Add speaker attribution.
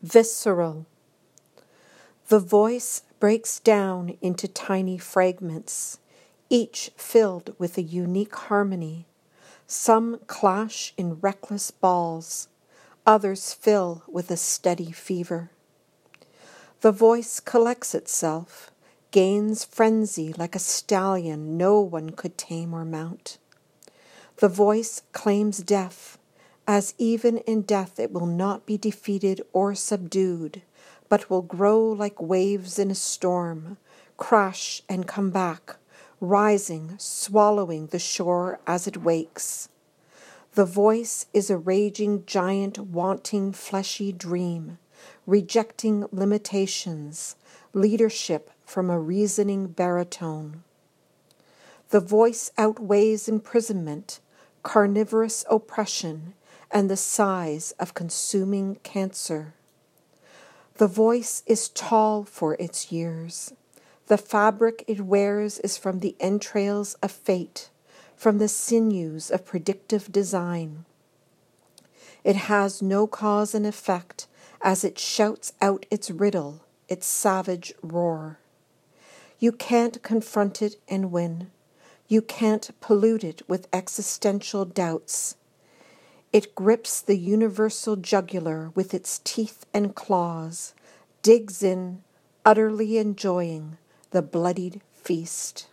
Speaker 1: Visceral. The voice breaks down into tiny fragments, each filled with a unique harmony. Some clash in reckless balls, others fill with a steady fever. The voice collects itself, gains frenzy like a stallion no one could tame or mount. The voice claims death, as even in death it will not be defeated or subdued, but will grow like waves in a storm, crash and come back, rising, swallowing the shore as it wakes. The voice is a raging giant wanting fleshy dream, rejecting limitations, leadership from a reasoning baritone. The voice outweighs imprisonment, carnivorous oppression, and the size of consuming cancer. The voice is tall for its years. The fabric it wears is from the entrails of fate, from the sinews of predictive design. It has no cause and effect as it shouts out its riddle, its savage roar. You can't confront it and win. You can't pollute it with existential doubts. It grips the universal jugular with its teeth and claws, digs in, utterly enjoying the bloodied feast.